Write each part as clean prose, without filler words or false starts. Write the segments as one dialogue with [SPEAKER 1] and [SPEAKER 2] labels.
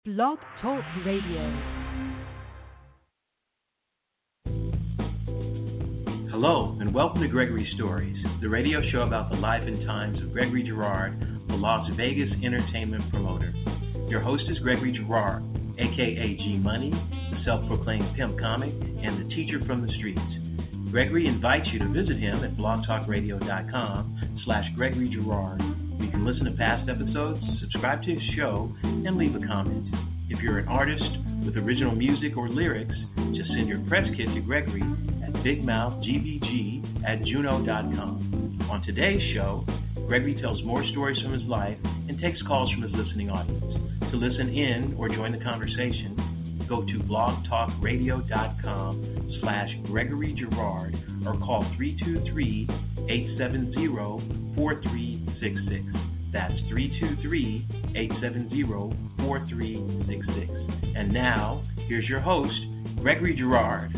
[SPEAKER 1] Blog Talk Radio.
[SPEAKER 2] Hello, and welcome to Gregory Stories, the radio show about the life and times of Gregory Girard, the Las Vegas entertainment promoter. Your host is Gregory Girard, a.k.a. G-Money, the self-proclaimed pimp comic, and the teacher from the streets. Gregory invites you to visit him at blogtalkradio.com/Gregory Girard. You can listen to past episodes, subscribe to his show, and leave a comment. If you're an artist with original music or lyrics, just send your press kit to Gregory at bigmouthgbg@juno.com. On today's show, Gregory tells more stories from his life and takes calls from his listening audience. To listen in or join the conversation, go to blogtalkradio.com/Gregory Girard or call 323-870-4366. That's 323-870-4366. And now, here's your host, Gregory Girard.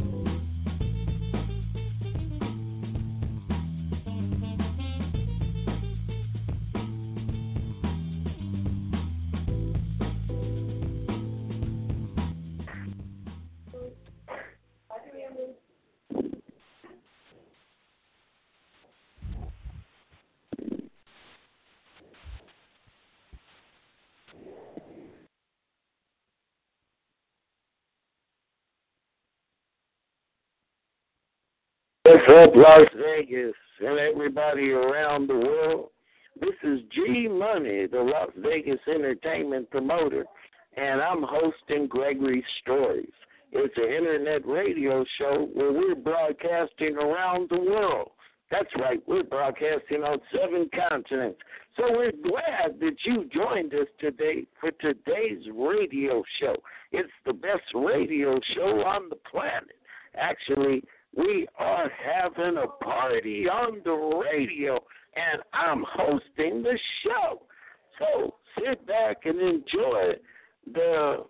[SPEAKER 3] What's up, Las Vegas and everybody around the world? This is G-Money, the Las Vegas entertainment promoter, and I'm hosting Gregory Stories. It's an internet radio show where we're broadcasting around the world. That's right, we're broadcasting on 7 continents. So we're glad that you joined us today for today's radio show. It's the best radio show on the planet. Actually, we are having a party on the radio, and I'm hosting the show. So sit back and enjoy the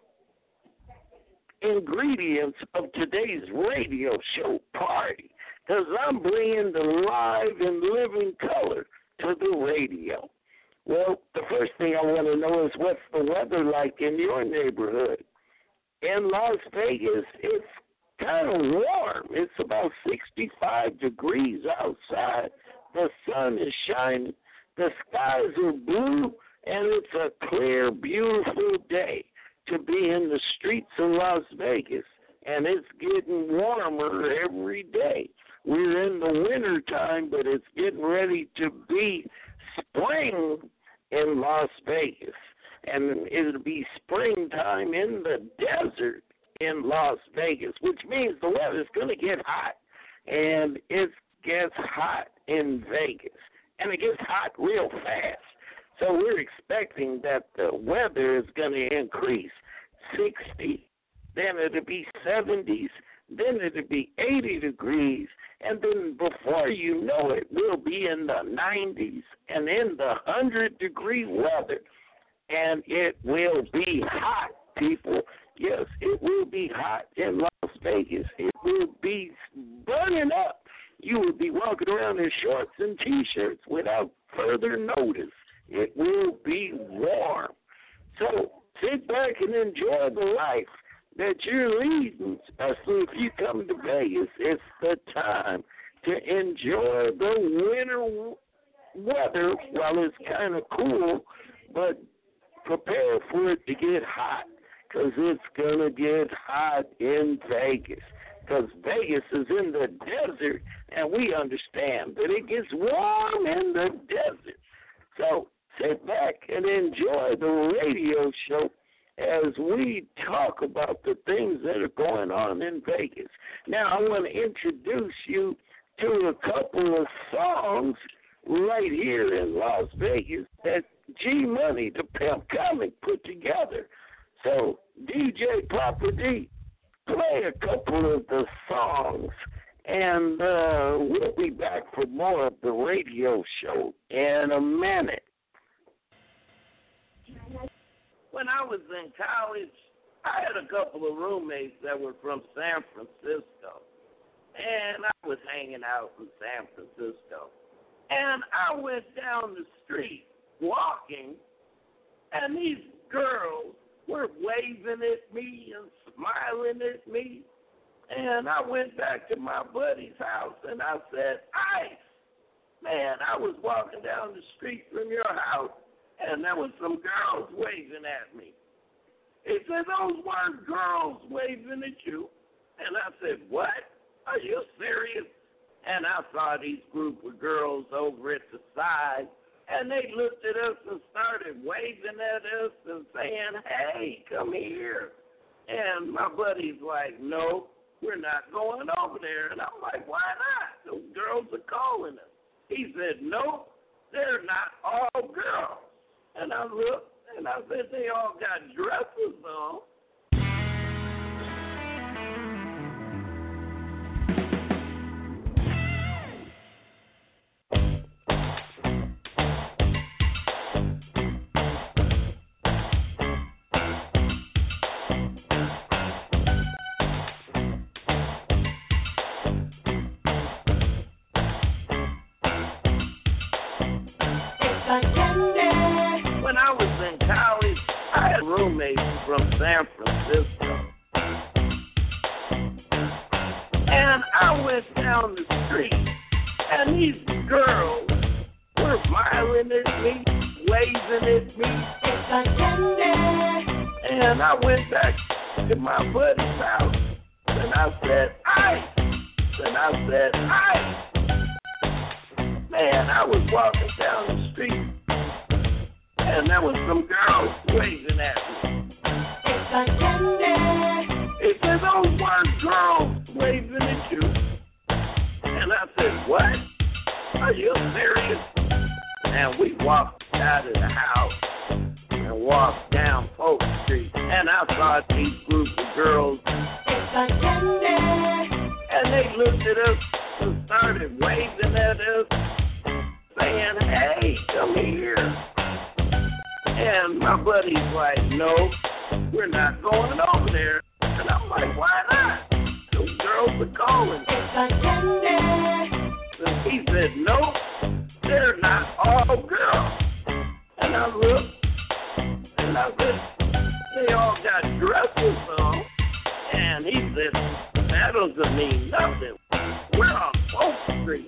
[SPEAKER 3] ingredients of today's radio show party, because I'm bringing the live and living color to the radio. Well, the first thing I want to know is what's the weather like in your neighborhood? In Las Vegas, it's kind of warm. It's about 65 degrees outside. The sun is shining. The skies are blue, and it's a clear, beautiful day to be in the streets of Las Vegas. And it's getting warmer every day. We're in the winter time, but it's getting ready to be spring in Las Vegas. And it'll be springtime in the desert in Las Vegas, which means the weather's going to get hot, and it gets hot in Vegas, and it gets hot real fast. So we're expecting that the weather is going to increase 60, then it'll be 70s, then it'll be 80 degrees, and then before you know it, we'll be in the 90s and in the 100-degree weather, and it will be hot, people. Yes, it will be hot in Las Vegas. It will be burning up. You will be walking around in shorts and T-shirts without further notice. It will be warm. So sit back and enjoy the life that you're leading, especially if you come to Vegas. It's the time to enjoy the winter weather while it's kind of cool, but prepare for it to get hot, because it's going to get hot in Vegas, because Vegas is in the desert, and we understand that it gets warm in the desert. So sit back and enjoy the radio show as we talk about the things that are going on in Vegas. Now, I want to introduce you to a couple of songs right here in Las Vegas that G-Money, the pimp comic, put together. So, DJ Papa D, play a couple of the songs, and we'll be back for more of the radio show in a minute. When I was in college, I had a couple of roommates that were from San Francisco, and I was hanging out in San Francisco. And I went down the street walking, and these girls were waving at me and smiling at me. And I went back to my buddy's house and I said, Ice, man, I was walking down the street from your house and there was some girls waving at me. He said, those weren't girls waving at you. And I said, what? Are you serious? And I saw these group of girls over at the side, and they looked at us and started waving at us and saying, hey, come here. And my buddy's like, no, we're not going over there. And I'm like, why not? Those girls are calling us. He said, no, they're not all girls. And I looked, and I said, they all got dresses on. When I was in college, I had roommates from San Francisco. And I went down the street, and these girls were smiling at me, waving at me. And I went back to my buddy's house, and I said, Ice. And I said, Ice. Man, I was walking down the street, and there was some girls waving at me. It said, those weren't girls waving at you. And I said, what? Are you serious? And we walked out of the house and walked down Polk Street, and I saw these group of girls, and they looked at us and started waving at us, saying, hey, come here. And my buddy's like, no, we're not going over there. And I'm like, why not? Those girls are calling. And he said, no, they're not all girls. And I looked, and I said, they all got dresses on. And he said, that doesn't mean nothing. We're on Polk Street.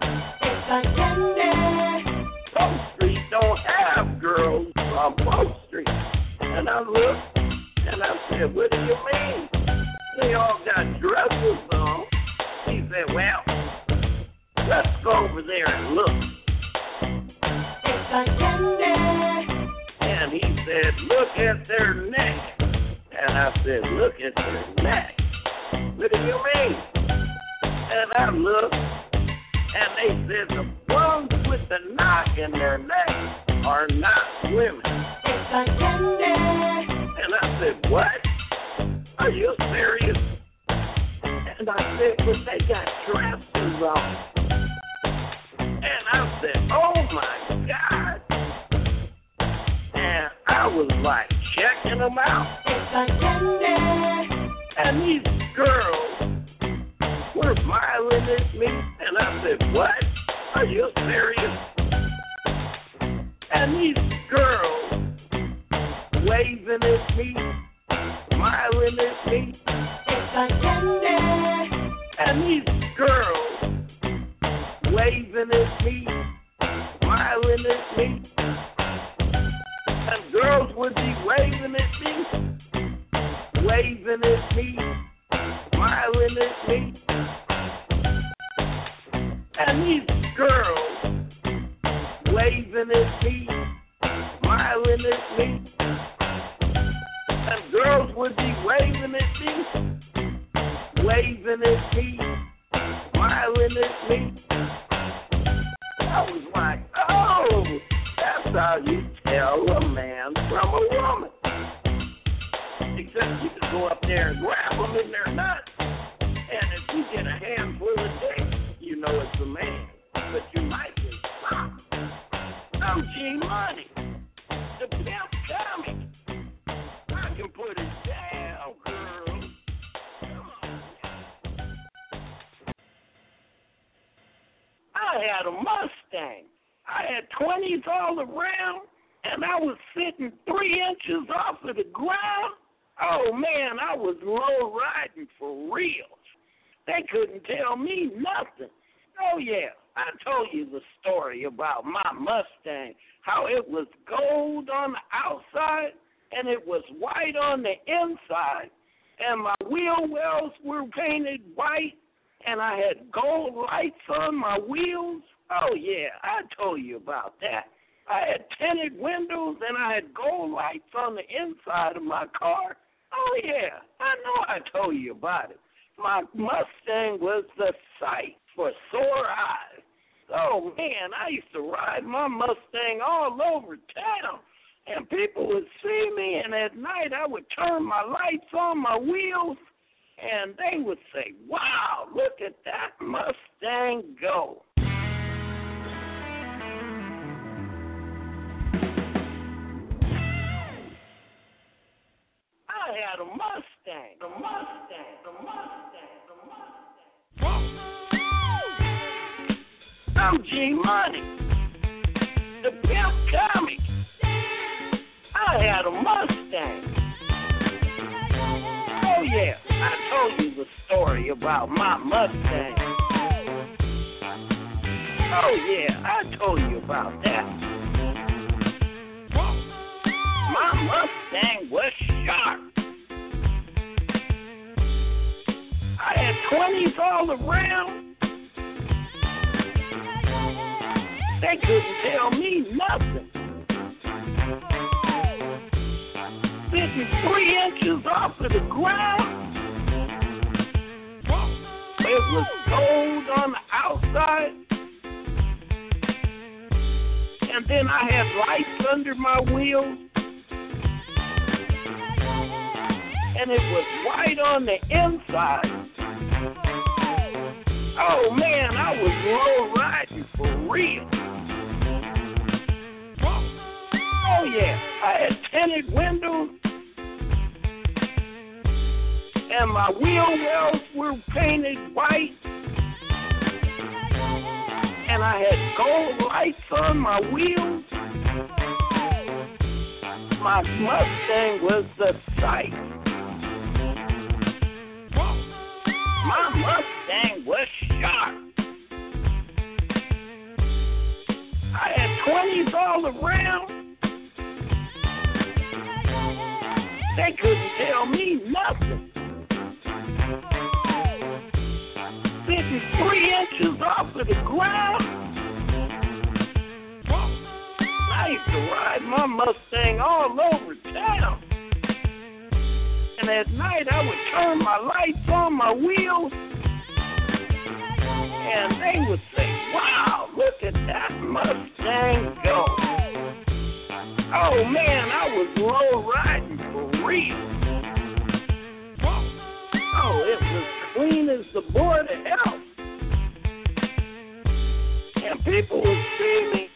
[SPEAKER 3] Polk Street don't have girls on Polk Street. And I looked, and I said, what do you mean? They all got dresses on. He said, well, let's go over there and look. And he said, look at their neck. And I said, look at their neck. What do you mean? And I looked, and they said the ones with the knot in their neck are not women. And I said, what? Are you serious? And I said, but they got dresses on. And I said, oh my God. And I was like checking them out. And these girls were smiling at me. And I said, what? Are you serious? And these girls waving at me, smiling at me. And these girls waving at me, smiling at me. And girls would be waving at me, waving at me, smiling at me. And these girls waving at me, smiling at me. And girls would be waving at me, waving at me, smiling at me. I was like, oh, that's how you tell a man from a woman. Except you can go up there and grab them in their nuts. And if you get a handful of dick, you know it's a man. But you might get stopped. I'm G-Money, the pimp comic. I can put it down, girl. Come on. I had a Mustang. I had 20s all around, and I was sitting 3 inches off of the ground, Oh, man, I was low riding for real. They couldn't tell me nothing. Oh, yeah, I told you the story about my Mustang, how it was gold on the outside and it was white on the inside, and my wheel wells were painted white, and I had gold lights on my wheels. Oh, yeah, I told you about that. I had tinted windows, and I had gold lights on the inside of my car. Oh, yeah, I know I told you about it. My Mustang was the sight for sore eyes. Oh, man, I used to ride my Mustang all over town, and people would see me, and at night I would turn my lights on my wheels, and they would say, wow, look at that Mustang go. I had a Mustang, the Mustang, the Mustang, the Mustang. I'm G-Money, the Pimp Comic. I had a Mustang. Oh, yeah, I told you the story about my Mustang. Oh, yeah, I told you about that. My Mustang was sharp. I had 20s all around. They couldn't tell me nothing. Sitting 3 inches off of the ground. It was gold on the outside. And then I had lights under my wheels. And it was white on the inside. Oh, man, I was low riding for real. Oh, yeah, I had tinted windows, and my wheel wells were painted white, and I had gold lights on my wheels. My Mustang was the sight. My Mustang was sharp. I had 20s all around. They couldn't tell me nothing. Sitting 3 inches off of the ground. I used to ride my Mustang all over town. And at night I would turn my lights on my wheels. And they would say, wow, look at that Mustang go. Oh, man, I was low riding for real. Oh, it was clean as the board of health. And people would see me.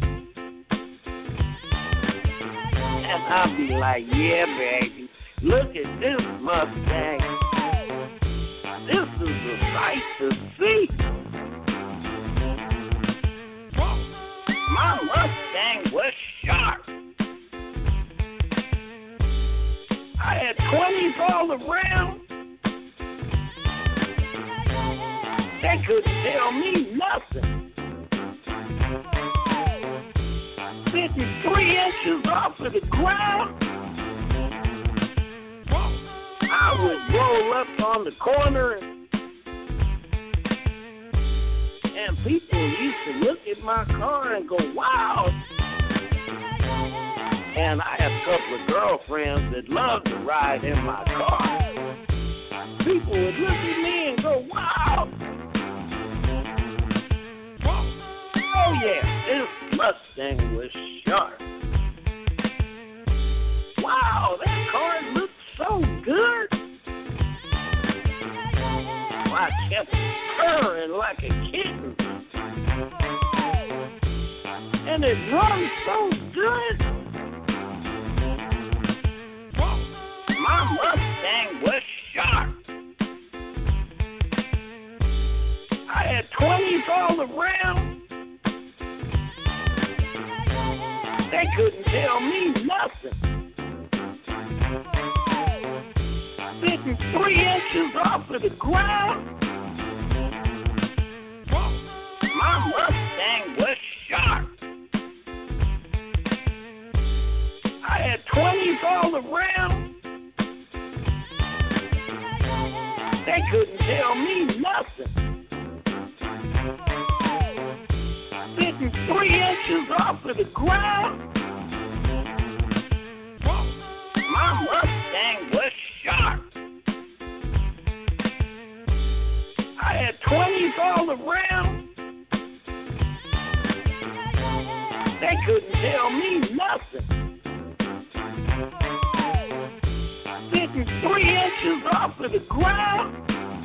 [SPEAKER 3] And I'd be like, yeah, baby, look at this Mustang. This is a sight to see. My Mustang was sharp. I had 20s all around. They couldn't tell me nothing. Sitting 3 inches off of the ground. I would roll up on the corner and people used to look at my car and go, wow. And I had a couple of girlfriends that loved to ride in my car. People would look at me and go, wow. Oh, yeah, this Mustang was sharp. Wow, that car looked so good. I kept purring like a kitten. And it runs so good. My Mustang was sharp. I had 20s all around. They couldn't tell me nothing. sitting 3 inches off of the ground. My Mustang was sharp. I had 20s all around. They couldn't tell me nothing. Sitting 3 inches off of the ground. My Mustang was sharp. I had 20s all around. They couldn't tell me nothing. Sitting 3 inches off of the ground.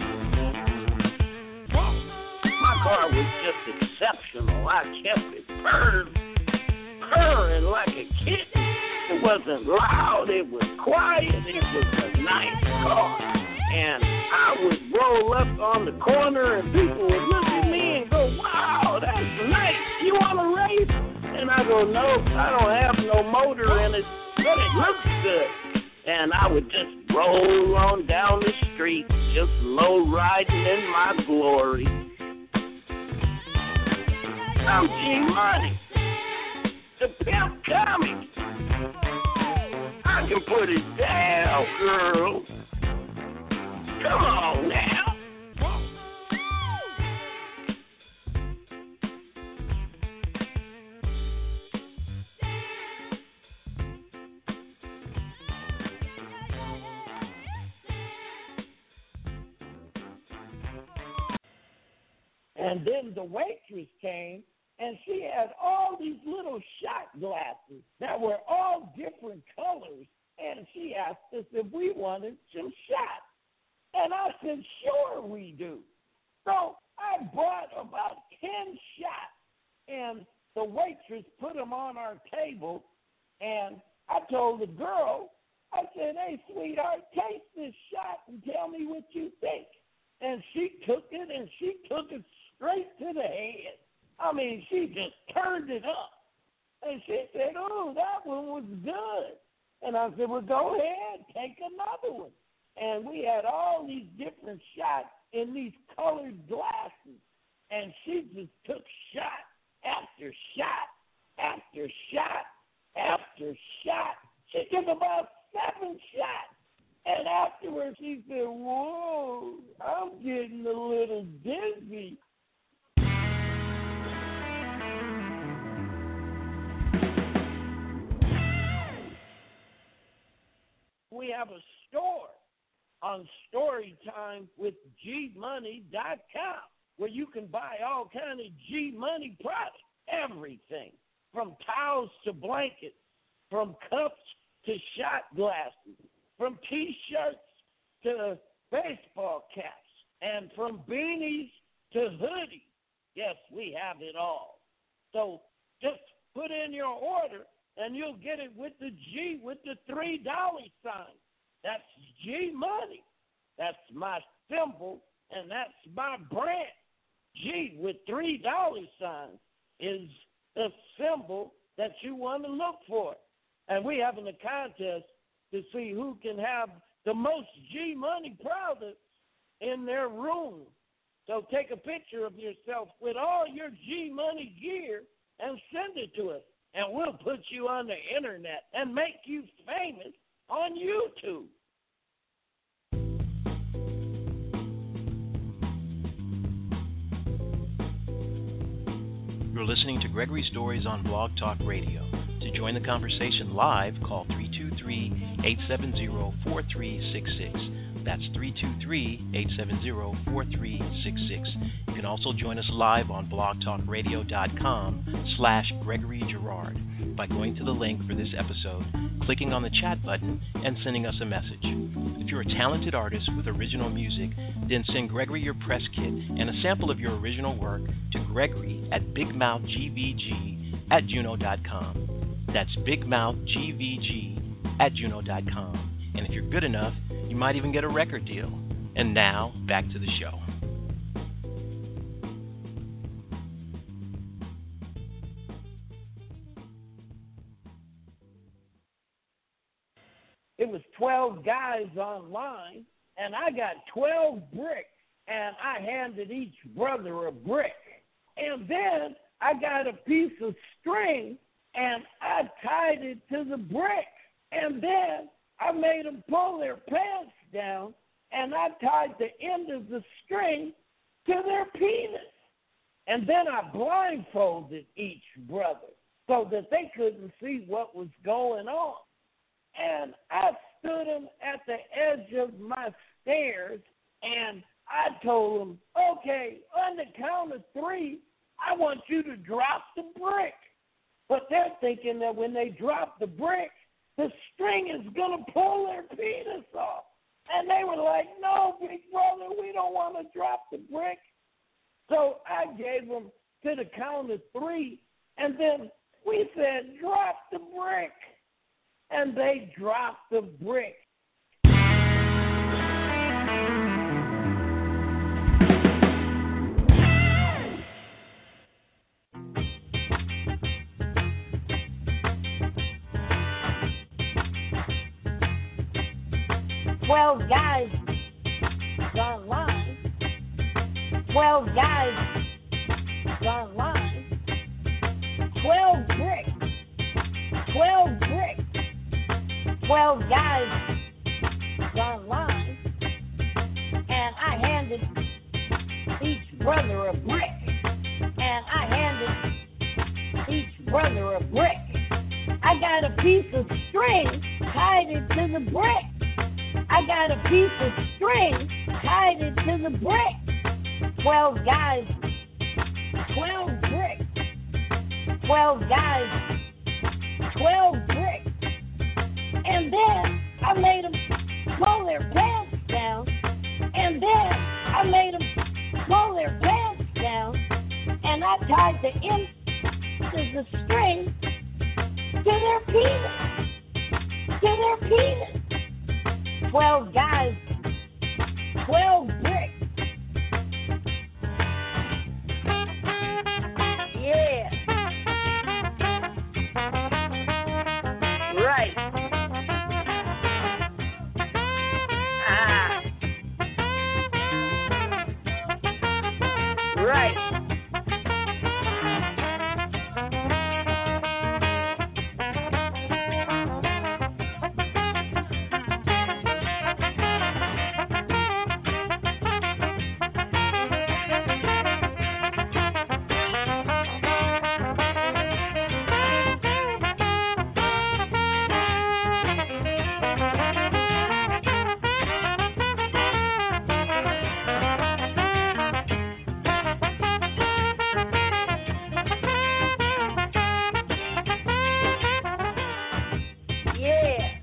[SPEAKER 3] My car was just exceptional. I kept it purring like a kitten. It wasn't loud, it was quiet, it was a nice car. And I would roll up on the corner and people would look at me and go, wow, that's nice, you want to race? And I go, no, I don't have no motor in it, but it looks good. And I would just roll on down the street, just low riding in my glory. I'm G-Money, the pimp comic. I can put it down, girl. Come on now. And then the waitress came, and she had all these little shot glasses that were all different colors, and she asked us if we wanted some shots. And I said, sure we do. So I bought about 10 shots, and the waitress put them on our table, and I told the girl, I said, hey, sweetheart, taste this shot and tell me what you think. And she took it, and she took it straight to the head. I mean, she just turned it up. And she said, oh, that one was good. And I said, well, go ahead, take another one. And we had all these different shots in these colored glasses. And she just took shot after shot after shot after shot. She took about 7 shots. And afterwards she said, whoa, I'm getting a little dizzy. We have a store on StoryTimeWithGMoney.com where you can buy all kind of G-Money products, everything, from towels to blankets, from cups to shot glasses, from T-shirts to baseball caps, and from beanies to hoodies. Yes, we have it all. So just put in your order, and you'll get it with the G with the $3 sign. That's G-Money. That's my symbol, and that's my brand. G with $3 signs is the symbol that you want to look for. And we're having a contest to see who can have the most G-Money products in their room. So take a picture of yourself with all your G-Money gear and send it to us. And we'll put you on the internet and make you famous on YouTube.
[SPEAKER 2] You're listening to Gregory Stories on Blog Talk Radio. To join the conversation live, call 323-870-4366. That's 323-870-4366. You can also join us live on blogtalkradio.com/Gregory Girard by going to the link for this episode, clicking on the chat button, and sending us a message. If you're a talented artist with original music, then send Gregory your press kit and a sample of your original work to Gregory at bigmouthgvg@juno.com. That's bigmouthgvg@juno.com. And if you're good enough, you might even get a record deal. And now, back to the show.
[SPEAKER 3] It was 12 guys online
[SPEAKER 4] and I got 12 bricks, and I handed each brother a brick. And then I got a piece of string, and I tied it to the brick. And then I made them pull their pants down, and I tied the end of the string to their penis. And then I blindfolded each brother so that they couldn't see what was going on. And I stood them at the edge of my stairs, and I told them, okay, on the count of 3, I want you to drop the brick. But they're thinking that when they drop the brick, the string is going to pull their penis off. And they were like, no, big brother, we don't want to drop the brick. So I gave them to the count of 3, and then we said, drop the brick. And they dropped the brick.
[SPEAKER 5] Well, guys gone live. 12 guys gone live. 12 bricks. 12 bricks. 12 guys gone live. And I handed each brother a brick. And I handed each brother a brick. I got a piece of string, tied it to the brick. I got a piece of string, tied it to the brick. 12 guys, 12 bricks. 12 guys, 12 bricks. And then I made them pull their pants down. And then I made them pull their pants down. And I tied the end of the string to their penis. To their penis. 12 guys, 12 bricks. Yeah. Right. Right. Yeah.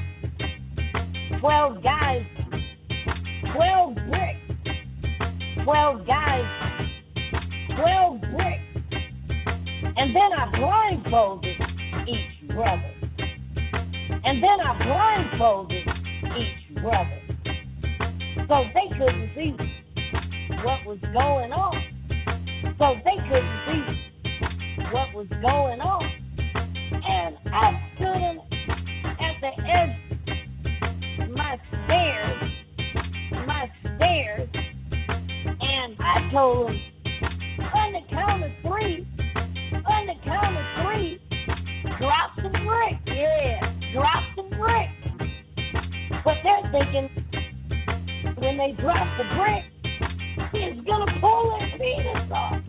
[SPEAKER 5] 12 guys, 12 bricks. 12 guys, 12 bricks. And then I blindfolded each brother. And then I blindfolded each brother. So they couldn't see what was going on. So they couldn't see what was going on. And I stood them at the edge of my stairs, and I told them, on the count of 3, drop the brick, yeah, drop the brick. But they're thinking, when they drop the brick, it's gonna pull their penis off.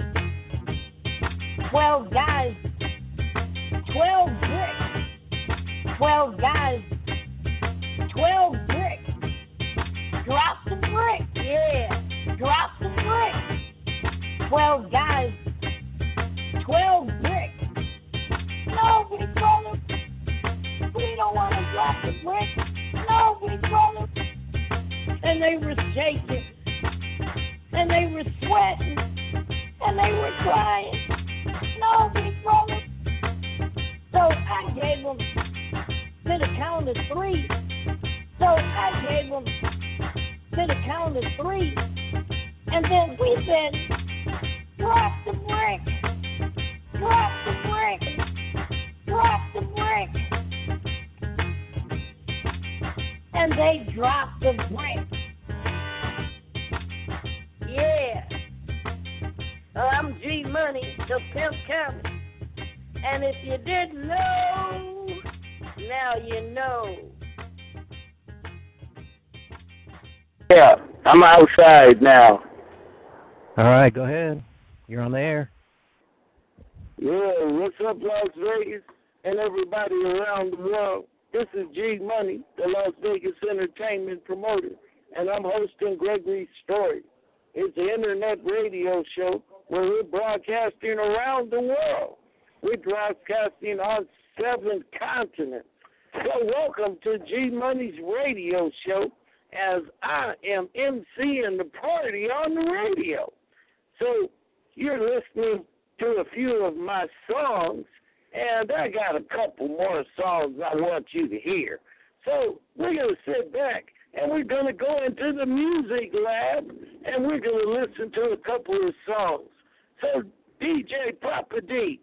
[SPEAKER 5] 12 guys, 12 bricks. 12 guys, 12 bricks. Drop the brick, yeah, drop the brick. 12 guys, 12 bricks. No, big brother, we don't want to drop the brick. No, big brother. And they were shaking, and they were sweating, and they were crying. No, big brother. So I gave them to the count of 3. So I gave them to the count of 3. And then we said, drop the brick. Drop the brick. Drop the brick. and they dropped the brick. Yeah. I'm G Money, the Pimp Comic. And if you didn't know, now you know.
[SPEAKER 3] Yeah, I'm outside now.
[SPEAKER 2] All right, go ahead. You're on the air.
[SPEAKER 3] Yeah, what's up, Las Vegas and everybody around the world? This is G Money, the Las Vegas entertainment promoter, and I'm hosting Gregory's Story. It's an internet radio show where we're broadcasting around the world. We're broadcasting on 7 continents. So welcome to G Money's radio show, as I am emceeing the party on the radio. So you're listening to a few of my songs, and I got a couple more songs I want you to hear. So we're going to sit back, and we're going to go into the music lab, and we're going to listen to a couple of songs. So DJ Papa D,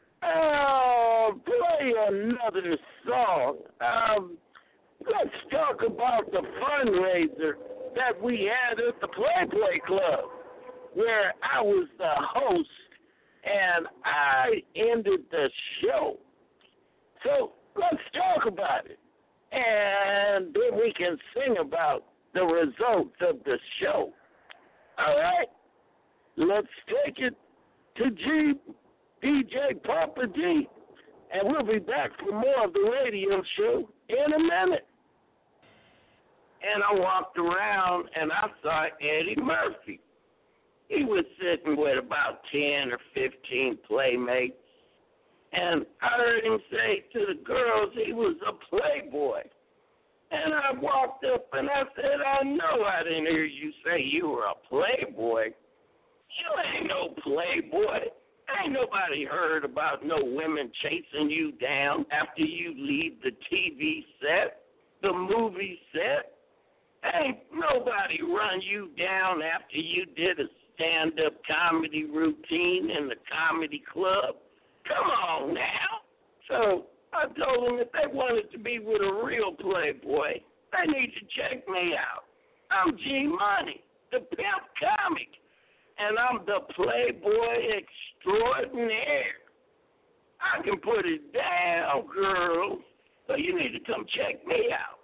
[SPEAKER 3] play another song. Let's talk about the fundraiser that we had at the Playboy Club, where I was the host, and I ended the show. So let's talk about it, and then we can sing about the results of the show. All right? Let's take it to DJ Papa D, and we'll be back for more of the radio show in a minute. And I walked around, and I saw Eddie Murphy. He was sitting with about 10 or 15 playmates, and I heard him say to the girls he was a playboy. And I walked up, and I said, I know I didn't hear you say you were a playboy. You ain't no playboy. Ain't nobody heard about no women chasing you down after you leave the TV set, the movie set. Ain't nobody run you down after you did a stand-up comedy routine in the comedy club. Come on now. So I told them if they wanted to be with a real playboy, they need to check me out. I'm G Money, the Pimp Comic, and I'm the playboy extraordinaire. I can put it down, girl, so you need to come check me out.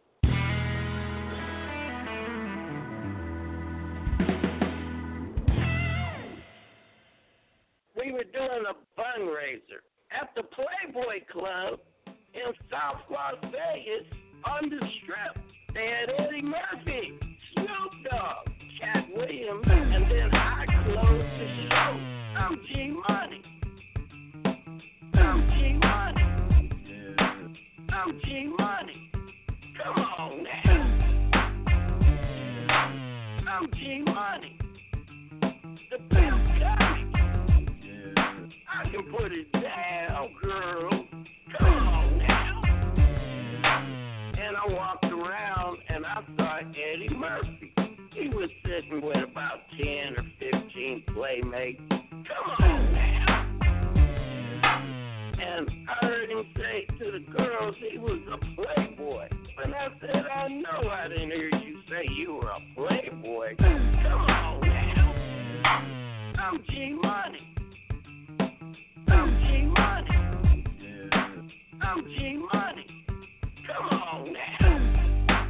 [SPEAKER 3] We were doing a fundraiser at the Playboy Club in South Las Vegas on the Strip. They had Eddie Murphy, Snoop Dogg, Cat Williams, and then I closed the show. I'm G Money. I'm G Money. I'm G Money. Come on now. I'm G Money. The Pimp Comic. I can put it down, girl. Come on now. And I walked around and I saw Eddie Murphy. He was sitting with about 10 or 15 playmates. Come on now. And I heard him say to the girls he was a playboy. And I said, I know I didn't hear you say you were a playboy. Come on now. I'm G Money. I'm G Money. I'm G Money. Come on now.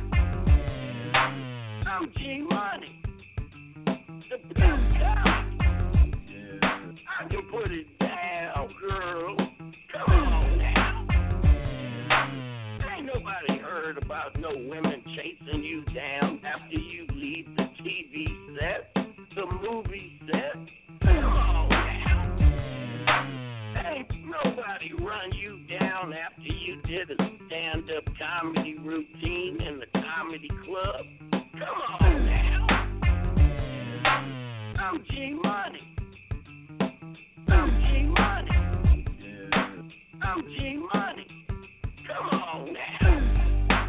[SPEAKER 3] I'm G Money. The Pimp Comic. I can put it down, girl. Come on now. Ain't nobody heard about no women chasing you down after you leave the TV set, the movie set. Come on now. Ain't nobody run you down after you did a stand-up comedy routine in the comedy club. Come on now. I'm G Money. I'm G Money. I'm G Money. Come on now.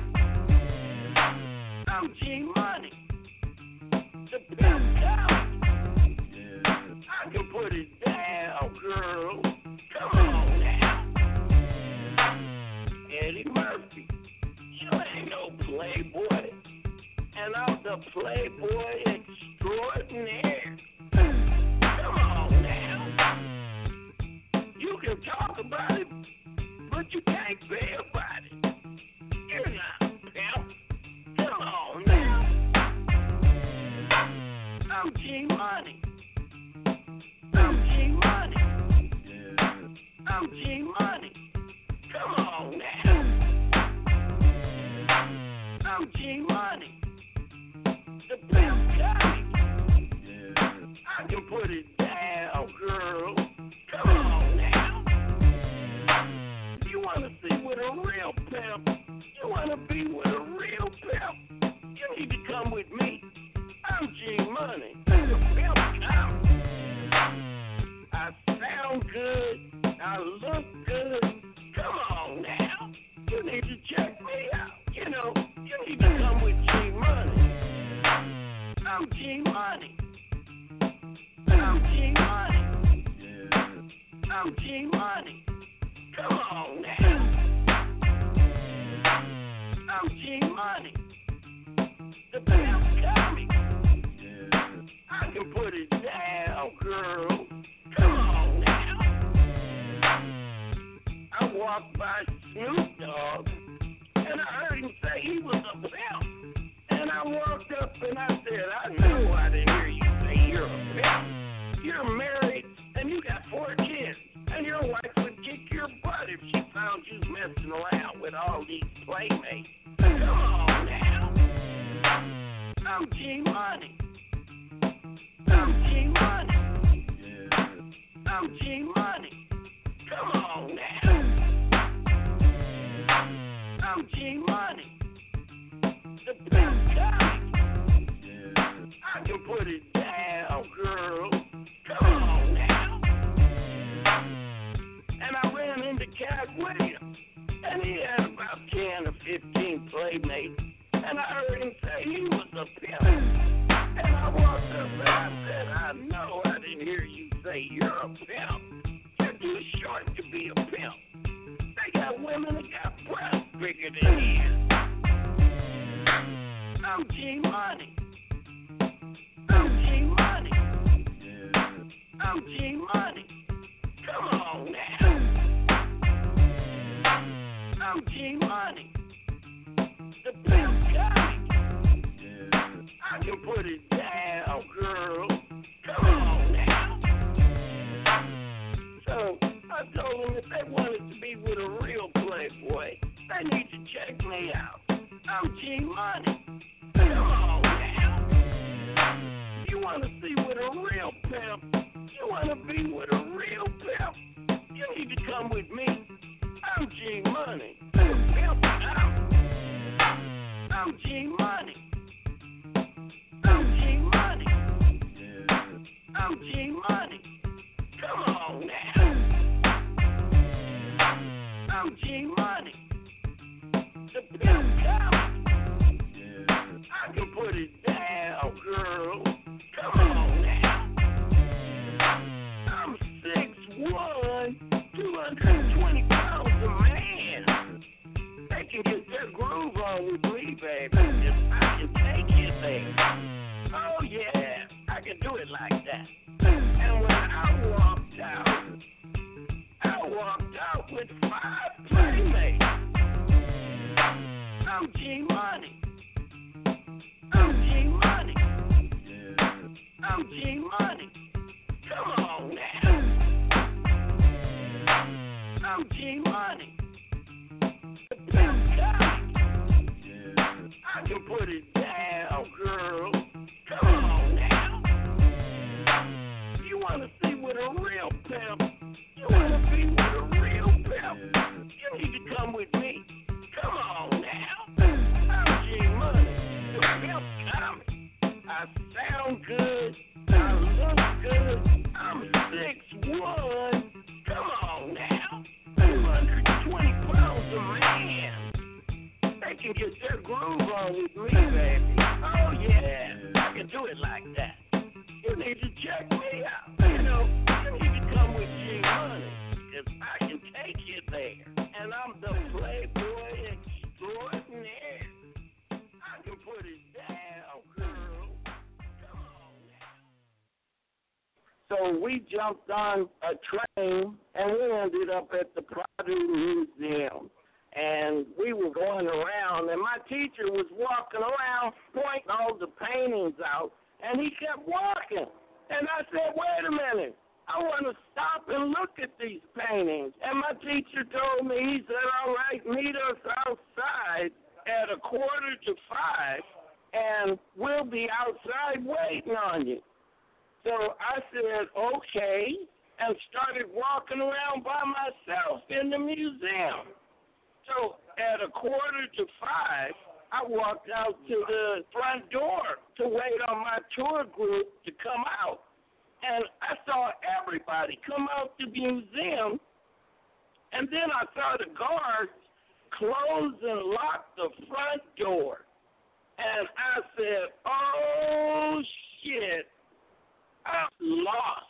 [SPEAKER 3] I'm G Money. The Pimp Comic. I can put it down, girl. Come on now. Eddie Murphy. You ain't no playboy. the playboy extraordinaire. Come on now. You can talk about it, but you can't be about it. You're not a pimp. Come on now. I'm G-Money. I'm G-Money. I'm G-Money. Come on now. I'm G-Money. The pimp got me. I can put it down, girl. Come on now. You want to see with a real pimp? You want to be with a real pimp? You need to come with me. I'm G-Money. The pimp got me. I sound good. I look good. Come on now. You need to check me out. You know, you need to come with G-Money. I'm G-Money. I'm G-Money. I'm G-Money. Come on now. I'm G-Money. The pimp got me. I can put it down, girl. Come on now. I walked by Snoop Dogg, and I heard him say he was a pimp. And I walked up and I said, I know I didn't hear you say you're a pimp. You're married and you got 4 kids, and your wife would kick your butt if she found you messing around with all these playmates. Come on now. I'm G-Money. I'm G-Money. I'm G-Money. Come on now. I'm G-Money. The pimp got me. I can put it down, girl. Come on now. And I ran into Cat Williams, and he had about 10 or 15 playmates, and I heard him say he was a pimp. And I walked up and I said, I know I didn't hear you say you're a pimp. You're too short to be a pimp. They got women that got breasts bigger than ears. I'm G-Money. I'm G-Money. I'm G-Money. Come on now. I'm G-Money. The pimp got me. I can put it down, girl. Come on now. So I told them if they wanted to be with a real playboy, they need to check me out. I'm G-Money. Come on now. You want to see with a real pimp? You want to be with a real pimp? You need to come with me. I'm G-Money. The pimp out. I'm G-Money. I'm G-Money. I'm G-Money. Come on now. I'm G-Money. The pimp got me. I can put it down, girl. Come on now. I'm 6'1", 220 pounds a man. They can get their groove on with me, baby, if I can take it there. Oh yeah, I can do it like that. And when I walked out with 5 playmates. I'm G-Money. I'm G-Money. I'm G-Money. Come on now. I'm G-Money. The pimp got me. I can put it down, girl. Come on now. You want to see with a real pimp? You want to be with a real pimp? You need to come with me. Come on now. I'm G-Money. The pimp got me. I sound good. I look good. I'm 6'1". Come on now. 220 pounds a man. They can get their groove on with me, baby. Oh yeah, I can do it like that. You need to check me out. You know, you need to come with G-Money, because I can take you there. And I'm the playboy extraordinaire. I can put it down. So we jumped on a train, and we ended up at the Prado Museum. And we were going around, and my teacher was walking around pointing all the paintings out, and he kept walking. And I said, wait a minute, I want to stop and look at these paintings. And my teacher told me, he said, all right, meet us outside at 4:45, and we'll be outside waiting on you. So I said, okay, and started walking around by myself in the museum. So at 4:45, I walked out to the front door to wait on my tour group to come out. And I saw everybody come out the museum, and then I saw the guards close and lock the front door. And I said, oh, shit, I'm lost.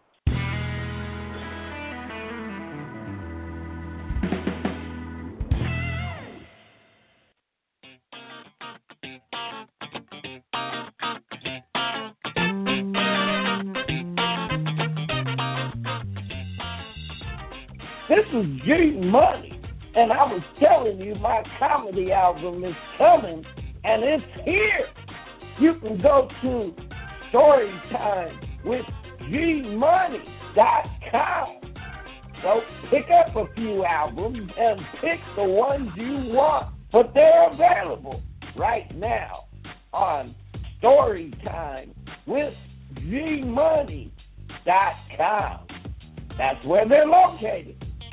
[SPEAKER 4] This is G Money, and I was telling you my comedy album is coming, and it's here. You can go to StorytimeWithGMoney.com. So pick up a few albums and pick the ones you want, but they're available right now on StorytimeWithGMoney.com. That's where they're located.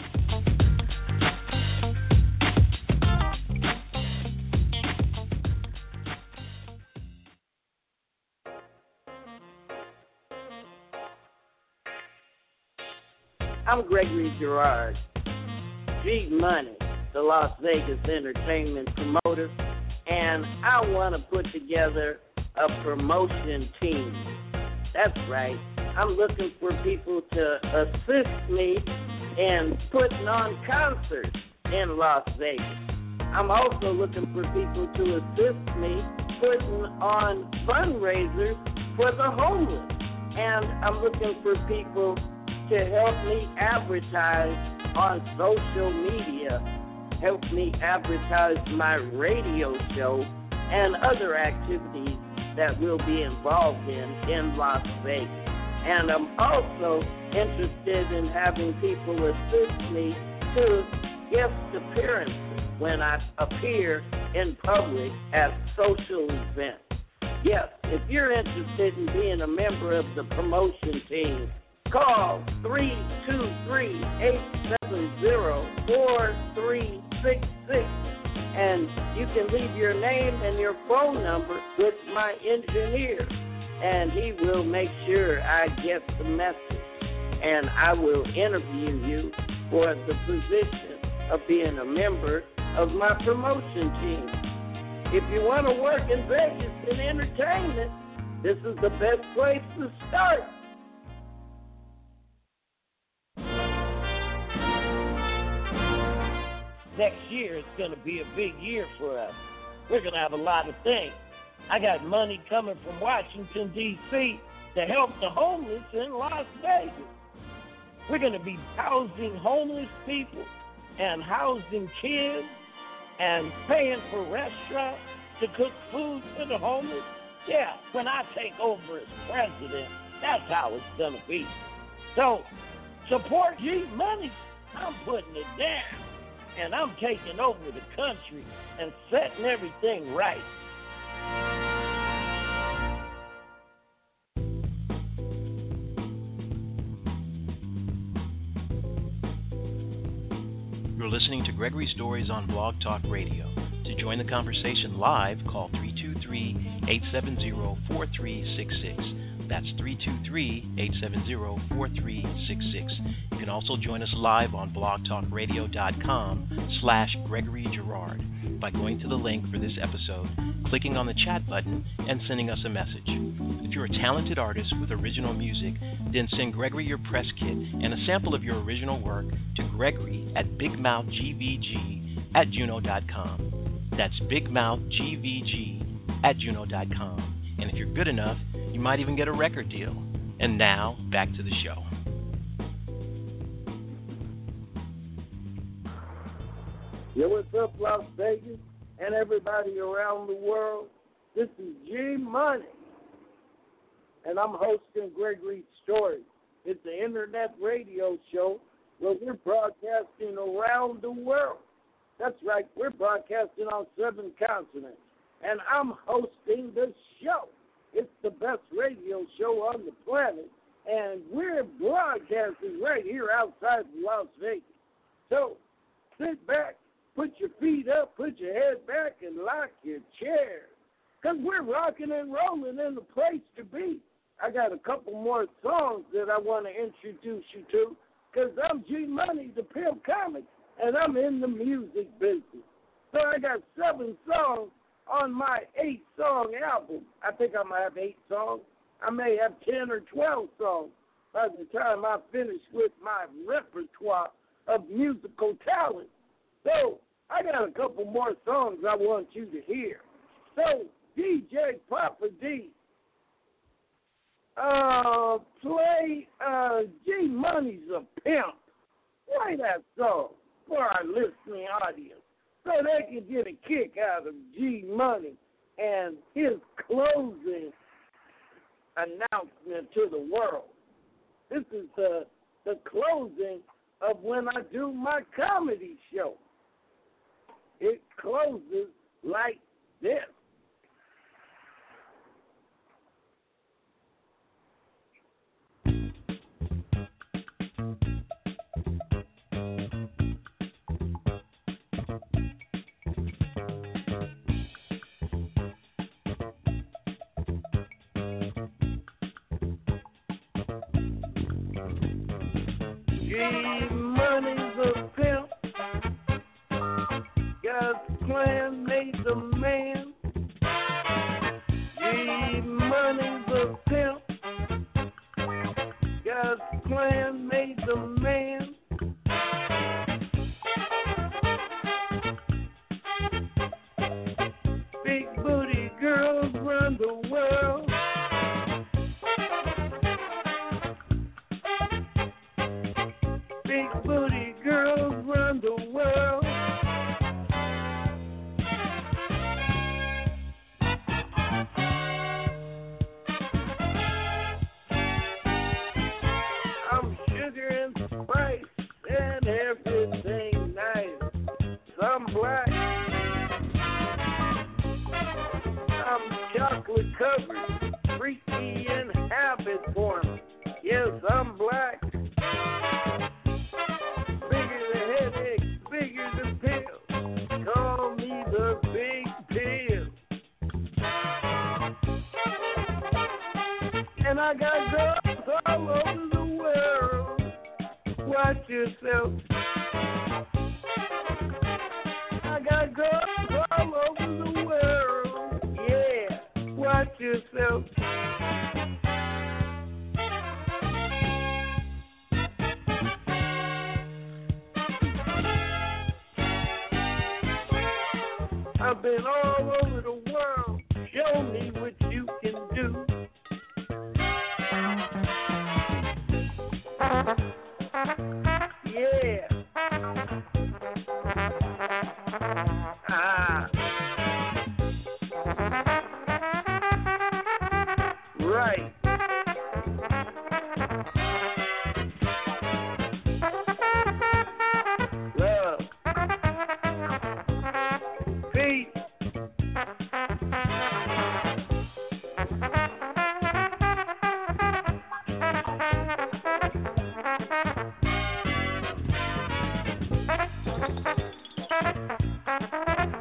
[SPEAKER 3] I'm Gregory Girard, G Money, the Las Vegas entertainment promoter, and I want to put together a promotion team. That's right. I'm looking for people to assist me in putting on concerts in Las Vegas. I'm also looking for people to assist me putting on fundraisers for the homeless. And I'm looking for people to help me advertise on social media, help me advertise my radio show and other activities that we'll be involved in Las Vegas. And I'm also interested in having people assist me to guest appearances when I appear in public at social events. Yes, if you're interested in being a member of the promotion team, call 323-870-4366, and you can leave your name and your phone number with my engineer, and he will make sure I get the message, and I will interview you for the position of being a member of my promotion team. If you want to work in Vegas in entertainment, this is the best place to start.
[SPEAKER 4] Next year is going to be a big year for us. We're going to have a lot of things. I got money coming from Washington, D.C. to help the homeless in Las Vegas. We're going to be housing homeless people and housing kids and paying for restaurants to cook food for the homeless. Yeah, when I take over as president, that's how it's going to be. So, support G Money. I'm putting it down. And I'm taking over the country and setting everything right.
[SPEAKER 2] You're listening to Gregory Stories on Blog Talk Radio. To join the conversation live, call 323-870-4366. That's 323-870-4366. You can also join us live on blogtalkradio.com/Gregory Girard by going to the link for this episode, clicking on the chat button, and sending us a message. If you're a talented artist with original music, then send Gregory your press kit and a sample of your original work to Gregory at bigmouthgvg@juno.com. That's bigmouthgvg at Juno.com. And if you're good enough, you might even get a record deal. And now, back to the show.
[SPEAKER 4] Yo, what's up, Las Vegas, and everybody around the world? This is G Money, and I'm hosting Gregory Stories. It's an internet radio show where we're broadcasting around the world. That's right, we're broadcasting on 7 continents, and I'm hosting the show. It's the best radio show on the planet, and we're broadcasting right here outside of Las Vegas. So, sit back, put your feet up, put your head back, and lock your chair, because we're rocking and rolling in the place to be. I got a couple more songs that I want to introduce you to, because I'm G Money, the Pimp Comic, and I'm in the music business. So I got 7 songs on my 8-song album. I think I'm going to have 8 songs. I may have 10 or 12 songs by the time I finish with my repertoire of musical talent. So I got a couple more songs I want you to hear. So, DJ Papa D, play G Money's a Pimp. Play that song for our listening audience so they can get a kick out of G Money and his closing announcement to the world. This is the closing of when I do my comedy show. It closes like this. G-Money's a pimp. God's plan made the man. G-Money's a pimp. God's plan made the man. Big booty girls run the world. Big booty girls run the world. I'm sugar and spice and everything nice. I'm black. I'm chocolate covered, freaky and habit forming. Yes, I'm black. Bigger the headache, bigger the pill. Call me the big pill. And I got girls all over the world. Watch yourself. I got girls all over the world. Yeah, watch yourself. I've been all over the world. Show me what you can do. Yeah. Right. Love. Peace.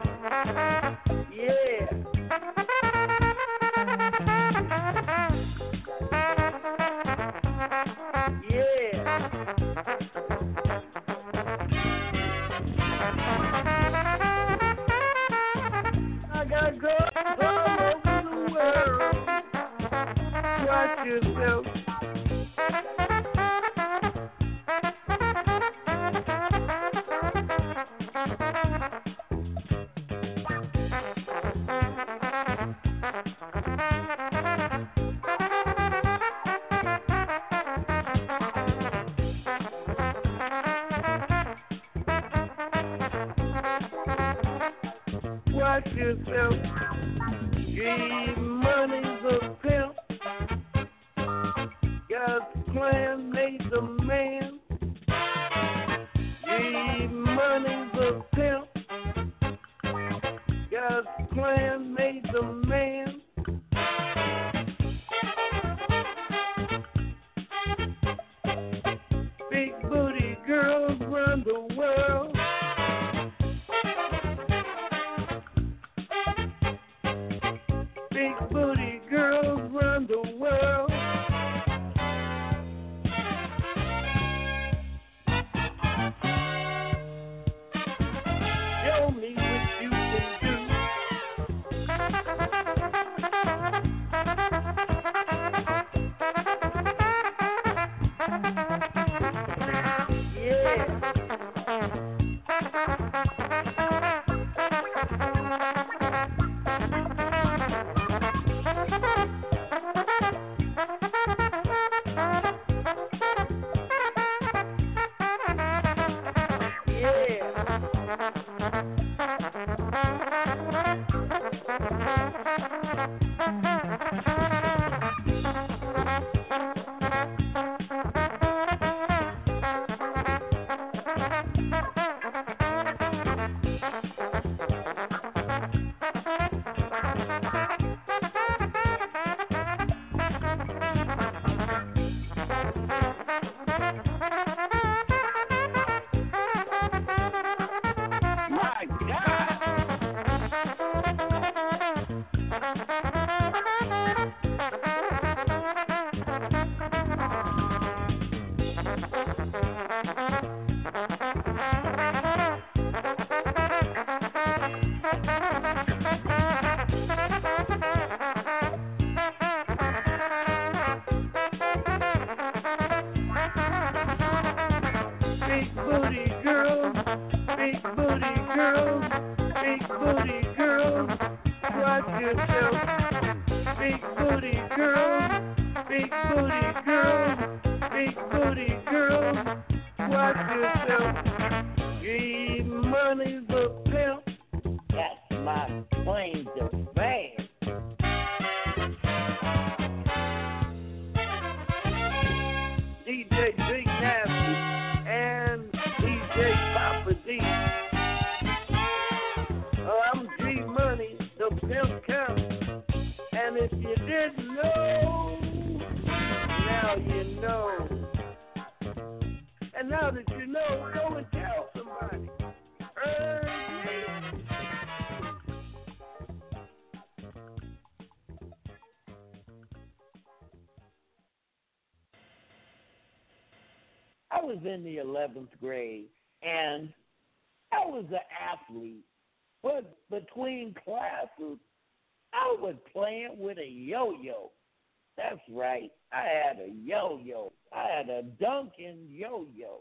[SPEAKER 4] Yeah.
[SPEAKER 3] yourself. G-Money's a pimp. God's plan made the man. G-Money's a pimp. God's plan made the man. Big booty girls run the world. Big booty girls run the world. Show me what you can do. I was in the 11th grade, and I was an athlete. But between classes, I was playing with a yo-yo. That's right. I had a yo-yo. I had a Duncan yo-yo.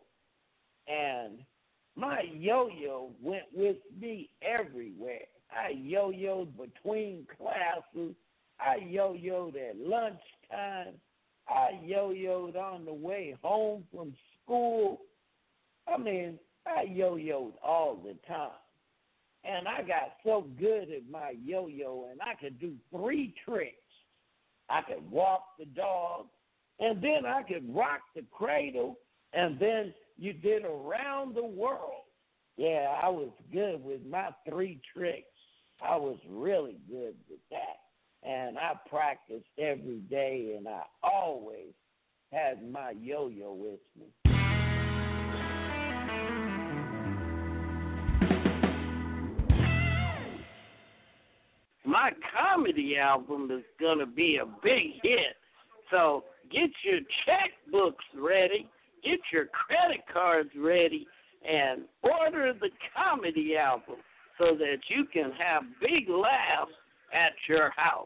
[SPEAKER 3] And my yo-yo went with me everywhere. I yo-yoed between classes. I yo-yoed at lunchtime. I yo-yoed on the way home from school. I mean, I yo-yoed all the time. And I got so good at my yo-yo, and I could do 3 tricks. I could walk the dog, and then I could rock the cradle, and then you did around the world. Yeah, I was good with my 3 tricks. I was really good with that. And I practiced every day, and I always had my yo-yo with me. My comedy album is going to be a big hit. So get your checkbooks ready, get your credit cards ready, and order the comedy album so that you can have big laughs at your house.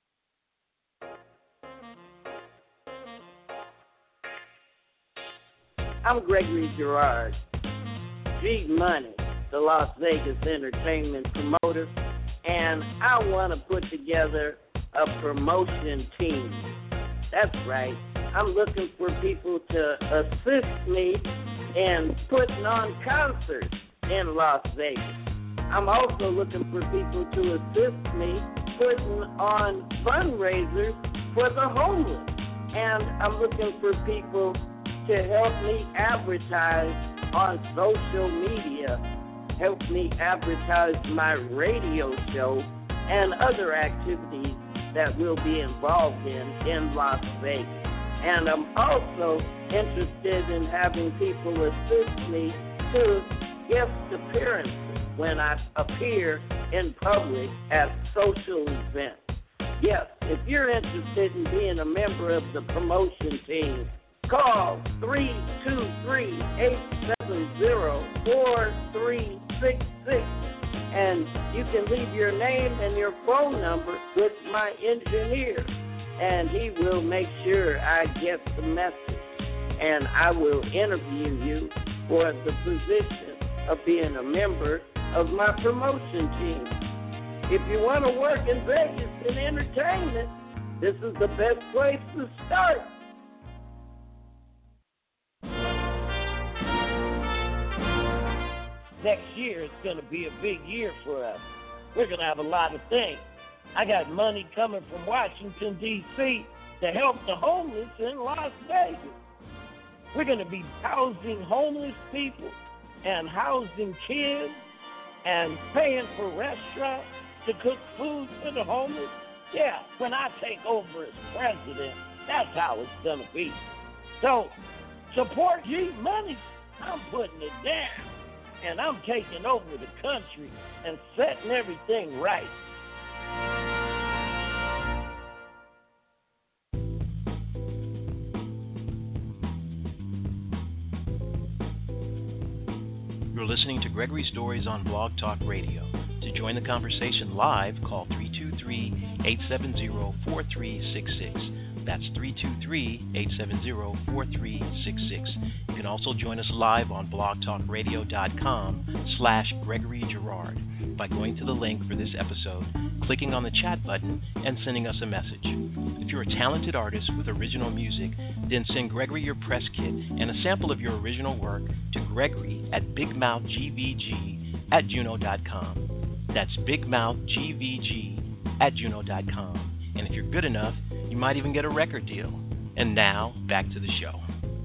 [SPEAKER 3] I'm Gregory Girard, G-Money, the Las Vegas entertainment promoter, and I want to put together a promotion team. That's right. I'm looking for people to assist me in putting on concerts in Las Vegas.
[SPEAKER 4] I'm also looking for people to assist me putting on fundraisers for the homeless. And I'm looking for people to help me advertise on social media, help me advertise my radio show and other activities that we'll be involved in Las Vegas. And I'm also interested in having people assist me to guest appearances when I appear in public at social events. Yes, if you're interested in being a member of the promotion team, call 323-870-4366, and you can leave your name and your phone number with my engineer, and he will make sure I get the message, and I will interview you for the position of being a member of my promotion team. If you want to work in Vegas in entertainment, this is the best place to start. Next year is going to be a big year for us. We're going to have a lot of things. I got money coming from Washington, D.C. to help the homeless in Las Vegas. We're going to be housing homeless people and housing kids and paying for restaurants to cook food for the homeless. Yeah, when I take over as president, that's how it's going to be. So, support G Money. I'm putting it down, and I'm taking over the country and setting everything right.
[SPEAKER 2] You're listening to Gregory Stories on Blog Talk Radio. To join the conversation live, call 323-870-4366. That's 323-870-4366. You can also join us live on blogtalkradio.com/Gregory Girard by going to the link for this episode, clicking on the chat button, and sending us a message. If you're a talented artist with original music, then send Gregory your press kit and a sample of your original work to Gregory at bigmouthgvg@juno.com. That's bigmouthgvg@juno.com. And if you're good enough, you might even get a record deal. And now, back to the show.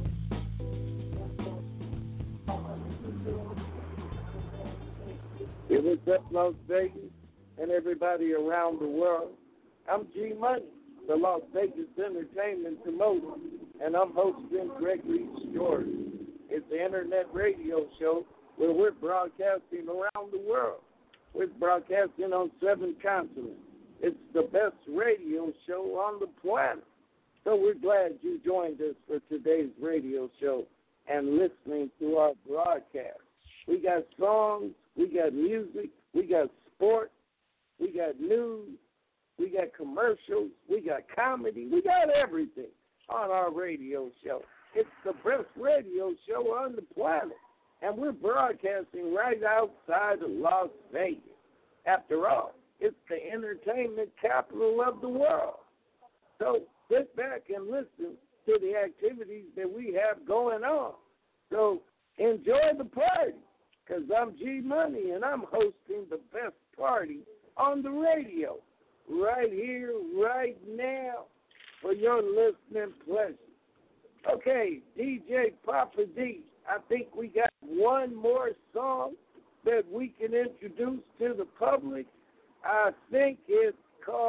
[SPEAKER 4] Hey, what's up, Las Vegas, and everybody around the world? I'm G Money, the Las Vegas entertainment promoter, and I'm hosting Gregory Stories. It's an internet radio show where we're broadcasting around the world. We're broadcasting on 7 continents. It's the best radio show on the planet. So we're glad you joined us for today's radio show and listening to our broadcast. We got songs, we got music, we got sports, we got news, we got commercials, we got comedy, we got everything on our radio show. It's the best radio show on the planet, and we're broadcasting right outside of Las Vegas. After all, it's the entertainment capital of the world. So sit back and listen to the activities that we have going on. So enjoy the party, because I'm G Money, and I'm hosting the best party on the radio right here, right now, for your listening pleasure. Okay, DJ Papa D, I think we got one more song that we can introduce to the public. I think it's called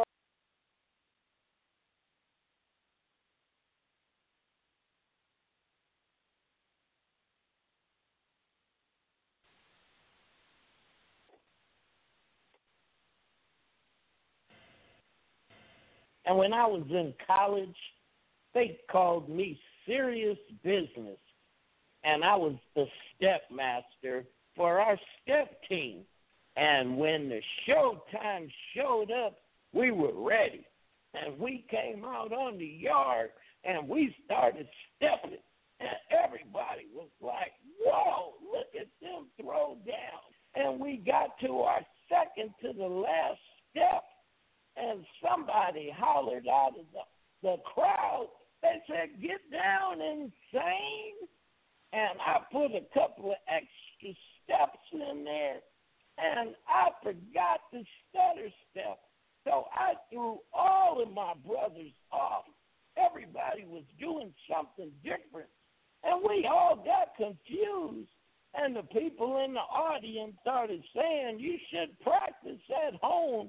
[SPEAKER 4] And when I was in college, they called me Serious Business, and I was the step master for our step team. And when the showtime showed up, we were ready. And we came out on the yard, and we started stepping. And everybody was like, whoa, look at them throw down. And we got to our second to the last step, and somebody hollered out of the crowd. They said, get down, insane. And I put a couple of extra steps in there, and I forgot the stutter step. So I threw all of my brothers off. Everybody was doing something different, and we all got confused. And the people in the audience started saying, you should practice at home.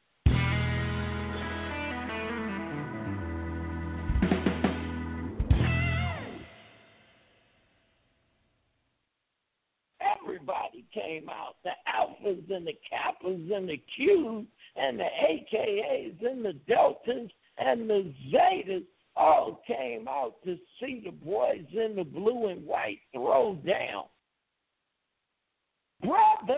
[SPEAKER 4] Everybody came out, the alphas and the kappas and the Qs and the AKAs and the deltas and the zetas all came out to see the boys in the blue and white throw down. Brother!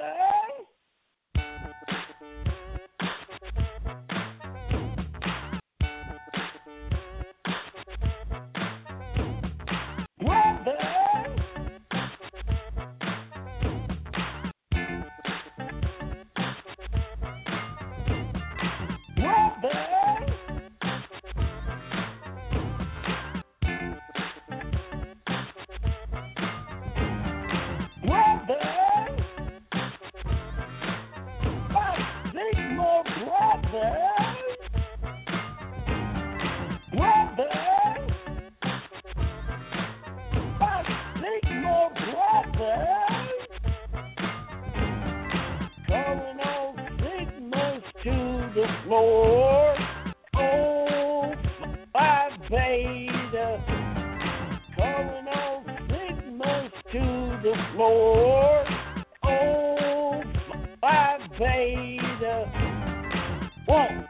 [SPEAKER 4] Lord, oh, Phi Beta, calling all signals to the floor, oh, Phi Beta, won't,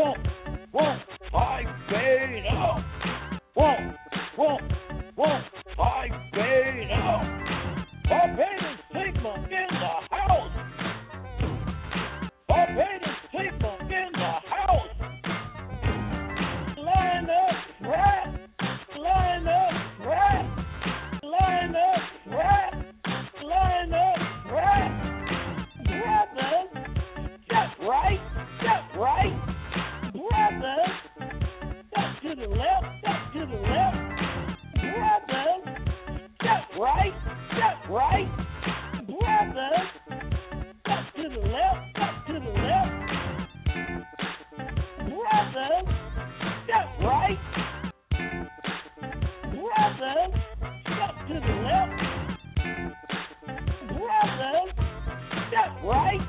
[SPEAKER 4] Phi Beta, won't, Phi Beta, Phi Beta Sigma in the house, Phi Beta Sigma in the house. Line up, right. Line up, right. Line up, right. Line up, right. Brothers, step right, step right. Brothers, step to the left, step to the left. Brothers, step right, step right. Brothers, step to the left, step to the left. Brothers, step right. Brothers, step to the left. Brothers, step right.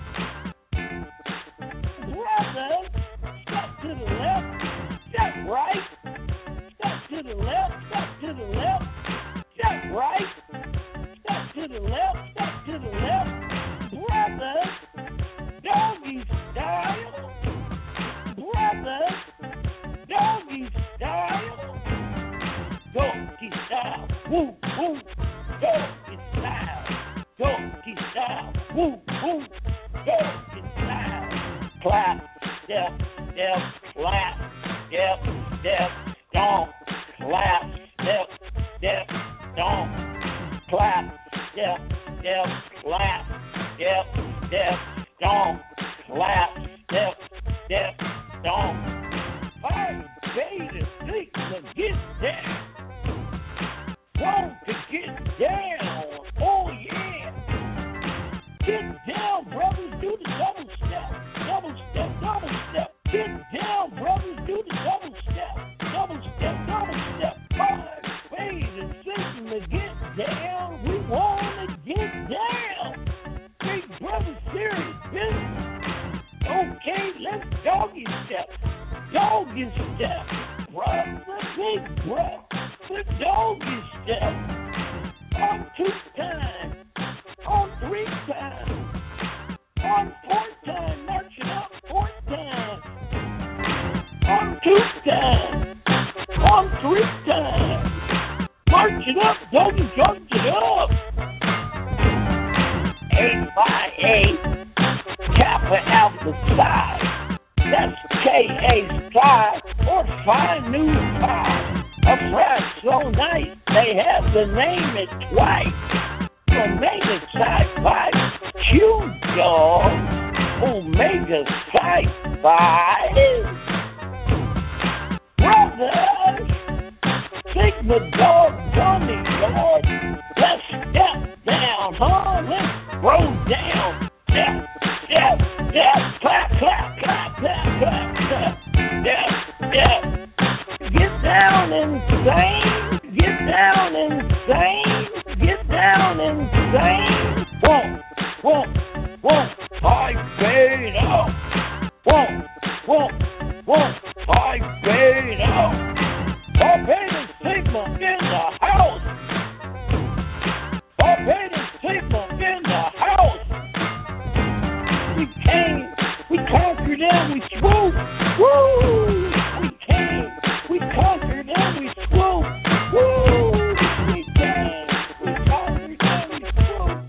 [SPEAKER 4] Brothers, step to the left. Step right. Step to the left. Step to the left. Step right. Step to the left. Step to the left. Brothers, doggy style. Brothers, doggy style. Doggy style. Woo, woo. Doggy style. Doggy style. Woo, woo. Doggy style. Clap, step, step, clap, step, step, stomp. Clap, step, step, stomp. Clap, step, step, clap, step, step, stomp. Clap, step, step, stomp. Phi Beta Sigma get down. Want to get down. Oh yeah. Get down, brothers, do the double step. Double step, double step. Get down, brothers, do the double step. Double step, double step. Phi Beta Sigma get down. We want to get down. Big brother, serious business. Okay, let's doggy step. Doggy step. Brother, big breath. The doggy step. On 2 times. On 3 times. On 4 times. Marching up 4 times. On 2 times. On 3 times. Marching up. Doggy march it up. 8 by 8. Kappa Alpha Psi. That's K-A Psi or Phi Nu Psi. A frat so nice they had to name it twice. Omega Psi Phi Q Dog. Omega Psi Phi. Brothers, Sigma Dog Dummy Lord. Let's step down, huh? Let's throw down. Step, insane. Get down insane. Get down insane. Won't. I fade out. Won't. I fade out. Barbados Sigma in the house. Barbados Sigma in the house. We came, we conquered and we swooped. Woo! We came, we conquered and we swooped. Woo! We came, we conquered and we swooped.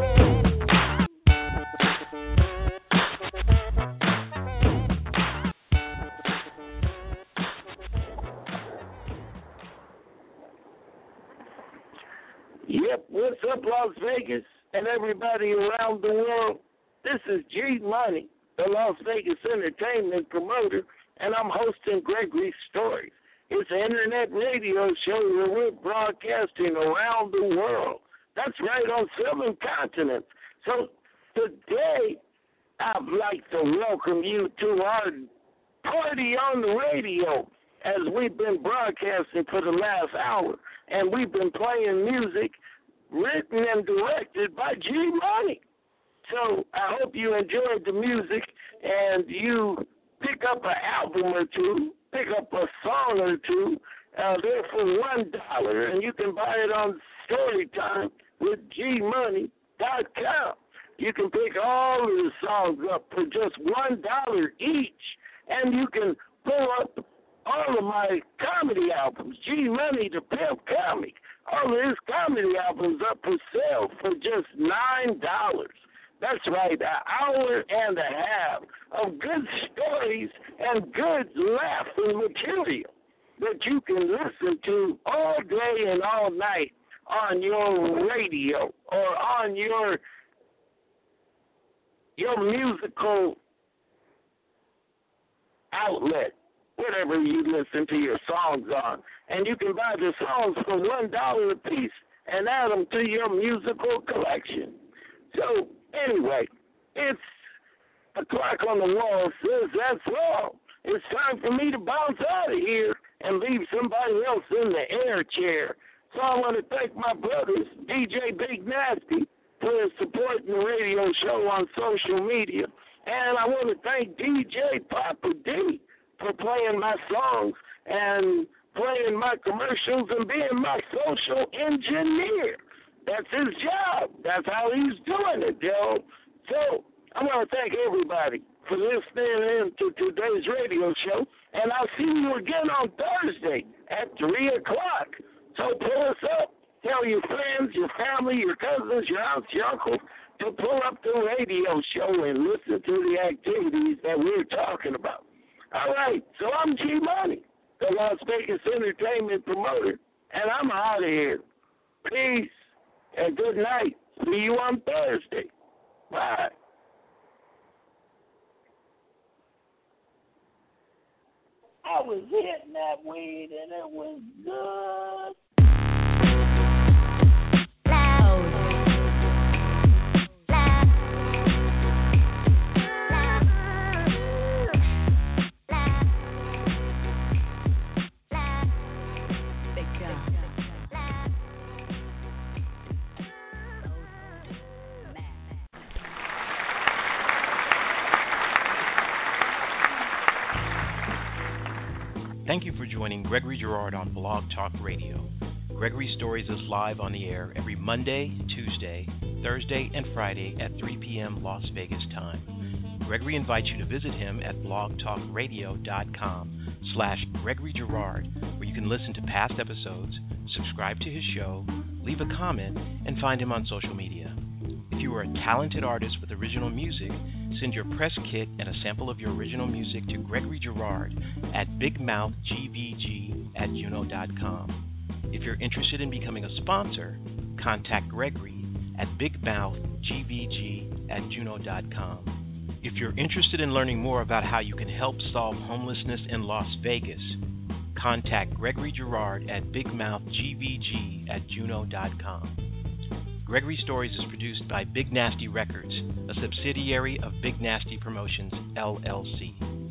[SPEAKER 3] Yep, what's up, Las Vegas and everybody around the world? This is G Money, the Las Vegas entertainment promoter, and I'm hosting Gregory Stories. It's an internet radio show where we're broadcasting around the world. That's right, on 7 continents. So today, I'd like to welcome you to our party on the radio, as we've been broadcasting for the last hour, and we've been playing music written and directed by G Money. So I hope you enjoyed the music and you pick up an album or two, pick up a song or two. They're for $1, and you can buy it on Storytime with GMoney.com. You can pick all of the songs up for just $1 each, and you can pull up all of my comedy albums, G Money the Pimp Comic. All of his comedy albums up for sale for just $9. That's right, an hour and a half of good stories and good laughing material that you can listen to all day and all night on your radio or on your musical outlet, whatever you listen to your songs on. And you can buy the songs for $1 a piece and add them to your musical collection. So, anyway, it's the clock on the wall says that's all. It's time for me to bounce out of here and leave somebody else in the air chair. So I want to thank my brothers, DJ Big Nasty, for supporting the radio show on social media. And I want to thank DJ Papa D for playing my songs and playing my commercials and being my social engineer. That's his job. That's how he's doing it, yo. So I want to thank everybody for listening in to today's radio show, and I'll see you again on Thursday at 3 o'clock. So pull us up. Tell your friends, your family, your cousins, your aunts, your uncles to pull up the radio show and listen to the activities that we're talking about. All right, so I'm G Money, the Las Vegas entertainment promoter, and I'm out of here. Peace and good night. See you on Thursday. Bye.
[SPEAKER 4] I was hitting that weed and it was good.
[SPEAKER 2] Thank you for joining Gregory Girard on Blog Talk Radio. Gregory Stories is live on the air every Monday, Tuesday, Thursday, and Friday at 3 p.m. Las Vegas time. Gregory invites you to visit him at blogtalkradio.com/Gregory Girard, where you can listen to past episodes, subscribe to his show, leave a comment, and find him on social media. If you are a talented artist with original music, send your press kit and a sample of your original music to Gregory Girard at bigmouthgvg@juno.com. If you're interested in becoming a sponsor, contact Gregory at bigmouthgvg@juno.com. If you're interested in learning more about how you can help solve homelessness in Las Vegas, contact Gregory Girard at bigmouthgvg@juno.com. Gregory Stories is produced by Big Nasty Records, a subsidiary of Big Nasty Promotions, LLC.